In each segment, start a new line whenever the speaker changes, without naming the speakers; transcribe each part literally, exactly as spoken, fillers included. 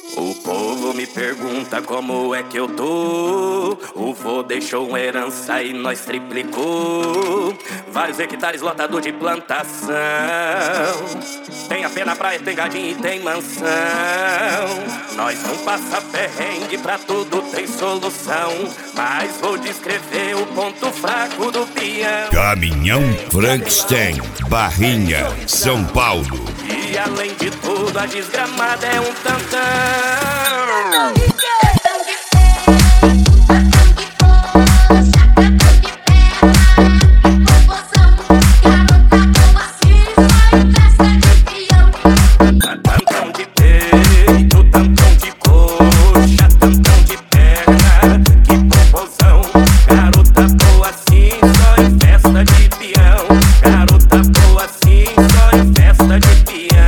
O povo me pergunta como é que eu tô. O vô deixou uma herança e nós triplicou. Vários hectares lotado de plantação. Tem a pé na praia, tem gadinho e tem mansão. Nós não passa perrengue, pra tudo tem solução. Mas vou descrever o ponto fraco do peão.
Caminhão Frankenstein, Barrinha, São Paulo.
E além de tudo, a desgramada é um tantão. Tantão de peito, tantão de coxa, tantão de perna, que proporção. Garota boa assim, só em festa de peão. Garota boa assim, só em festa de peão.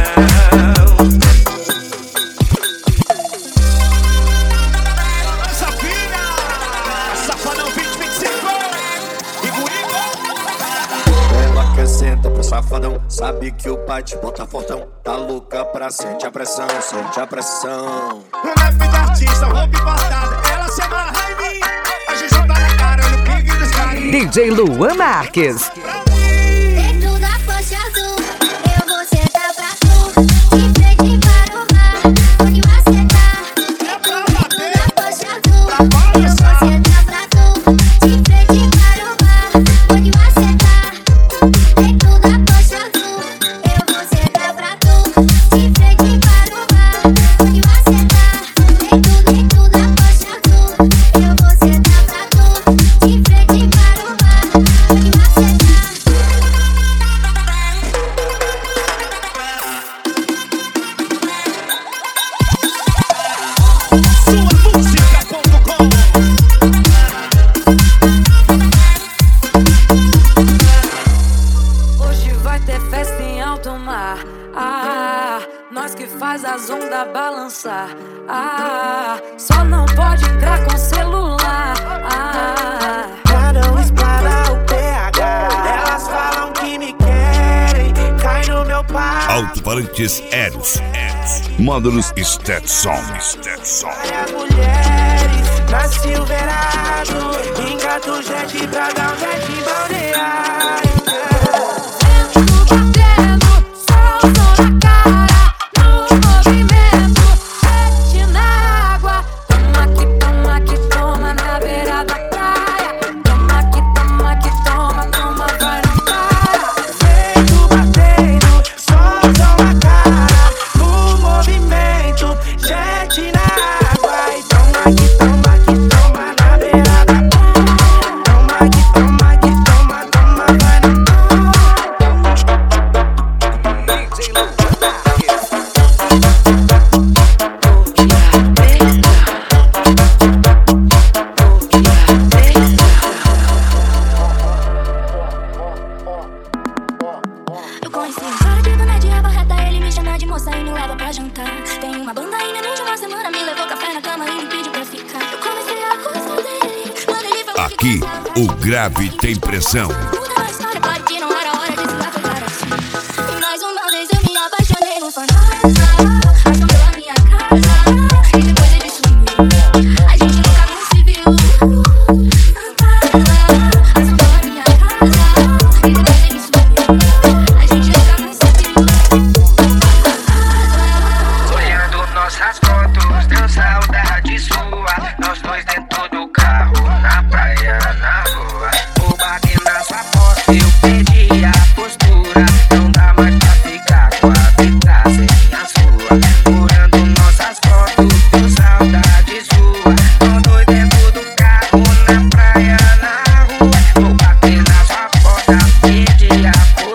Senta pro safadão, sabe que o pai te bota fortão. Tá louca pra sente a pressão, sente a pressão.
Um F de artista, roupa importada, ela se amarra em mim. A gente tá na cara, no pique dos caras.
D J Luan Marques.
Dentro da faixa azul, eu vou sentar pra tu. De frente para o mar, onde você tá. Dentro da faixa azul, eu vou sentar pra tu. De frente para o mar, onde você tá. Dentro da faixa azul, eu vou sentar pra tu. De frente para o mar, onde você tá. Dentro, dentro da faixa azul, eu vou sentar pra tu. De frente para o mar, onde você tá.
Sua música ponto com.
Hoje vai ter festa em alto mar. Ah, nós que faz as ondas balançar. Ah, só não pode entrar com celular. Ah,
Pra não explorar o P H. Elas falam que me querem, cai no meu pau.
Alto-falantes Eros, módulos Stetson, Stetson.
As mulheres na Silverado, engata o jet pra dar um jet em balneário.
vento batendo, sol na cara, no movimento, sete na água. Toma que toma que toma na beira da praia. Toma que toma que toma, toma, vai não para.
Vento batendo, solzão na cara, no movimento, jet na água. E toma que toma que toma na beira da praia. Toma que toma que toma, toma, vai não para.
Eu conheci um cara de boné de aba reta, ele me chama de moça e me leva pra jantar. Tem uma banda aí, menos de uma semana, me levou café na cama e me pediu pra ficar. Eu comecei a gostar dele, quando ele falou que
Aqui,
gostava.
o grave tem pressão.
Muda a história, claro que não era hora de se lá ficar assim. E mais uma vez eu me apaixonei no fantasma. Assombou a minha casa e depois ele sumiu. A gente nunca mais se viu. Fantasma, assombou a minha casa e depois ele sumiu. A gente nunca mais se viu.
Olhando nossas fotos, deu saudade sua. Nós dois dentro do carro, na praia, na rua. O bater na sua porta, eu perdi a postura. Não dá mais pra ficar com a vida sem a sua. Olhando nossas fotos, deu saudade sua. Nós dois dentro do carro, na praia, na rua. O bater na sua porta, perdi a postura.